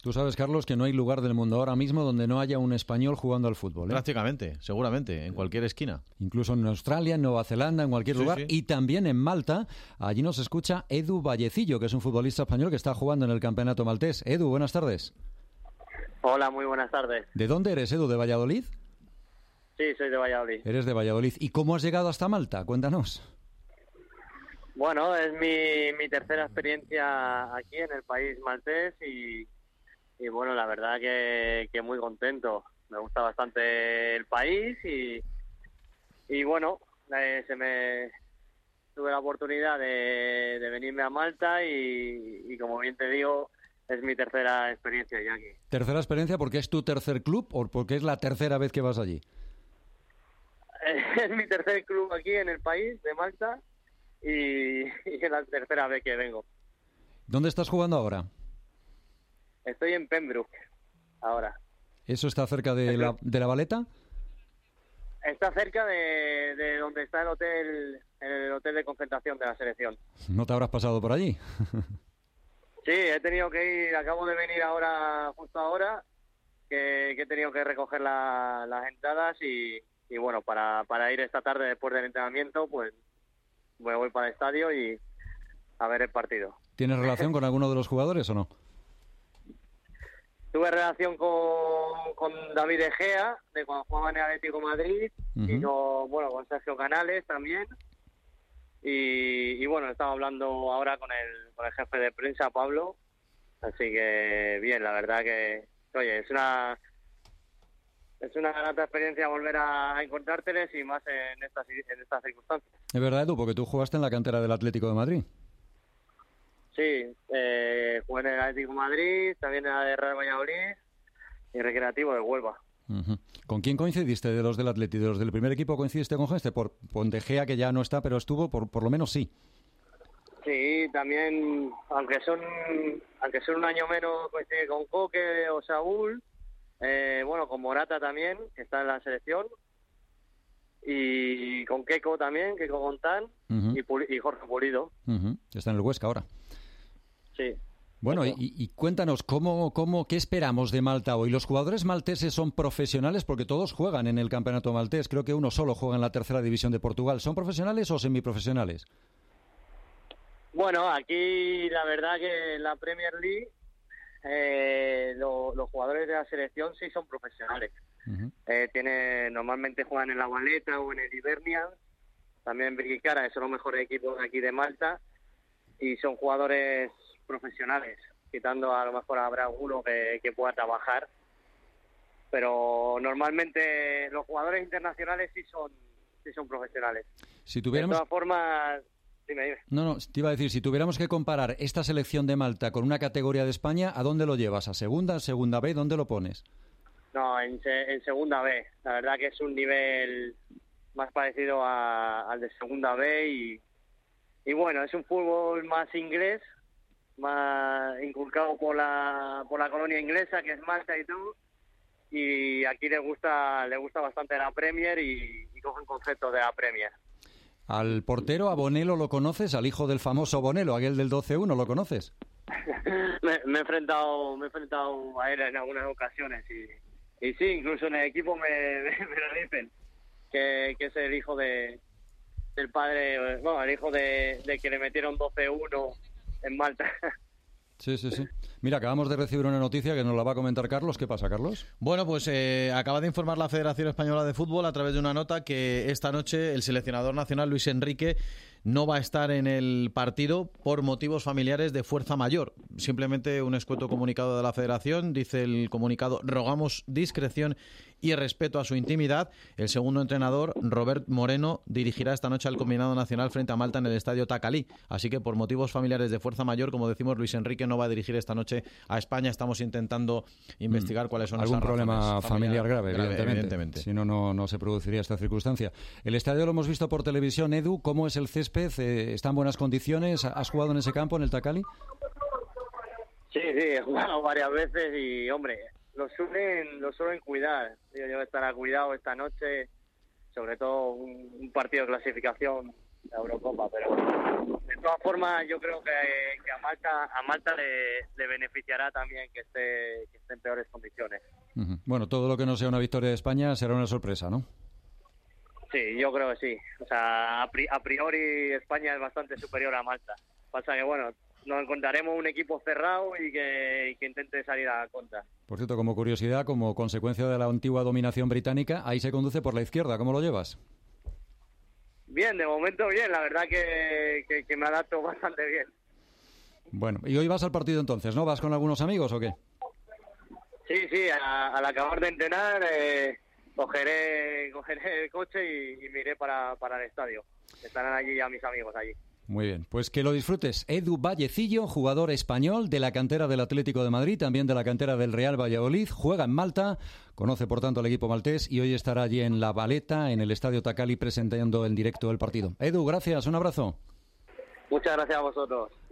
Tú sabes, Carlos, que no hay lugar del mundo ahora mismo donde no haya un español jugando al fútbol, ¿eh? Prácticamente, seguramente, en cualquier esquina. Incluso en Australia, en Nueva Zelanda, en cualquier lugar. Sí. Y también en Malta. Allí nos escucha Edu Vallecillo, que es un futbolista español que está jugando en el campeonato maltés. Edu, buenas tardes. Hola, muy buenas tardes. ¿De dónde eres, Edu? ¿De Valladolid? Sí, soy de Valladolid. Eres de Valladolid. ¿Y cómo has llegado hasta Malta? Cuéntanos. Bueno, es mi tercera experiencia aquí en el país maltés y bueno, la verdad que muy contento. Me gusta bastante el país y bueno, tuve la oportunidad de venirme a Malta y como bien te digo, es mi tercera experiencia ya aquí. ¿Tercera experiencia porque es tu tercer club o porque es la tercera vez que vas allí? Es mi tercer club aquí en el país de Malta y es la tercera vez que vengo. ¿Dónde estás jugando ahora? Estoy en Pembroke ahora. ¿Eso está cerca de la Valeta? Está cerca de donde está el hotel de concentración de la selección. ¿No te habrás pasado por allí? Sí, he tenido que ir, acabo de venir justo ahora, que he tenido que recoger las entradas y bueno, para ir esta tarde después del entrenamiento, pues me voy para el estadio y a ver el partido. ¿Tienes relación con alguno de los jugadores o no? Tuve relación con David Egea, de cuando jugaba en el Atlético de Madrid, y con Sergio Canales también. Y bueno, estaba hablando ahora con el jefe de prensa, Pablo. Así que bien, la verdad que, oye, es una grata experiencia volver a encontrárteles y más en estas circunstancias. Es verdad, Edu, porque tú jugaste en la cantera del Atlético de Madrid. Sí, jugué en el Atlético de Madrid, también en la de Real Valladolid y Recreativo de Huelva. Uh-huh. ¿Con quién coincidiste de los del Atlético? ¿De los del primer equipo coincidiste con gente? Por De Gea, que ya no está, pero estuvo, por lo menos sí. Sí, también, aunque son un año menos, coincide con Coque o Saúl, con Morata también, que está en la selección, y con Keco también, Keco Gontán, y Jorge Pulido. Está en el Huesca ahora. Sí. Bueno, y cuéntanos, ¿qué esperamos de Malta hoy? ¿Los jugadores malteses son profesionales? Porque todos juegan en el campeonato maltés. Creo que uno solo juega en la tercera división de Portugal. ¿Son profesionales o semiprofesionales? Bueno, aquí la verdad que en la Premier League los jugadores de la selección sí son profesionales. Normalmente juegan en la Valeta o en el Hibernian, también en Birkirkara, que son los mejores equipos de aquí de Malta, y son jugadores profesionales, quitando a lo mejor habrá alguno que pueda trabajar, pero normalmente los jugadores internacionales sí son profesionales. Si tuviéramos... De todas formas, dime. No, te iba a decir, si tuviéramos que comparar esta selección de Malta con una categoría de España, ¿a dónde lo llevas? ¿A segunda B? ¿Dónde lo pones? No, en segunda B. La verdad que es un nivel más parecido al de segunda B y bueno, es un fútbol más inglés, más inculcado por la colonia inglesa que es Malta y todo, y aquí le gusta bastante la Premier y cogen conceptos de la Premier. Al portero, a Bonello, ¿lo conoces? Al hijo del famoso Bonello, aquel del 12-1, ¿lo conoces? me he enfrentado a él en algunas ocasiones y sí, incluso en el equipo me lo dicen que es el hijo del padre, bueno, el hijo de que le metieron 12-1 en Malta. Sí. Mira, acabamos de recibir una noticia que nos la va a comentar Carlos. ¿Qué pasa, Carlos? Bueno, pues acaba de informar la Federación Española de Fútbol a través de una nota que esta noche el seleccionador nacional Luis Enrique no va a estar en el partido por motivos familiares de fuerza mayor. Simplemente un escueto comunicado de la Federación. Dice el comunicado: rogamos discreción y respeto a su intimidad. El segundo entrenador, Robert Moreno, dirigirá esta noche al combinado nacional frente a Malta en el estadio Tacalí. Así que por motivos familiares de fuerza mayor, como decimos, Luis Enrique no va a dirigir esta noche a España. Estamos intentando investigar cuáles son algún esas problema razones. familiar grave, evidentemente. Si no, no se produciría esta circunstancia. El estadio lo hemos visto por televisión. Edu, ¿cómo es el césped? ¿Está en buenas condiciones? ¿Has jugado en ese campo, en el Tacalí? Sí, he jugado varias veces y, hombre, lo suelen cuidar. Yo estará cuidado esta noche, sobre todo un partido de clasificación la Eurocopa, pero de todas formas yo creo que a Malta le beneficiará también que esté en peores condiciones. Bueno, todo lo que no sea una victoria de España será una sorpresa, ¿no? Sí, yo creo que sí. O sea, a priori España es bastante superior a Malta. Pasa que, bueno, nos encontraremos un equipo cerrado y que intente salir a la contra. Por cierto, como curiosidad, como consecuencia de la antigua dominación británica, ahí se conduce por la izquierda. ¿Cómo lo llevas? Bien, de momento bien. La verdad que me adapto bastante bien. Bueno, y hoy vas al partido entonces, ¿no? ¿Vas con algunos amigos o qué? Sí, al acabar de entrenar cogeré el coche y me iré para el estadio. Estarán allí ya mis amigos allí. Muy bien, pues que lo disfrutes. Edu Vallecillo, jugador español de la cantera del Atlético de Madrid, también de la cantera del Real Valladolid, juega en Malta, conoce por tanto al equipo maltés y hoy estará allí en La Valeta, en el Estadio Tacali, presentando en directo el partido. Edu, gracias, un abrazo. Muchas gracias a vosotros.